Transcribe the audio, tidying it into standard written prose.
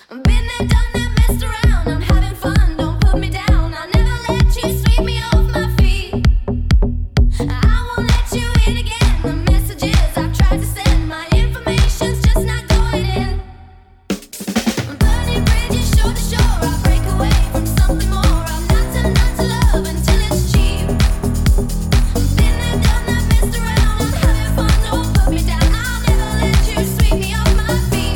Been there, done that, messed around. I'm having fun, don't put me down. I'll never let you sweep me off my feet. I won't let you in again. The messages I've tried to send, my information's just not going in. Burning bridges shore to shore, I break away from something more. I'm not to love until it's cheap. Been there, done that, messed around. I'm having fun, don't put me down. I'll never let you sweep me off my feet.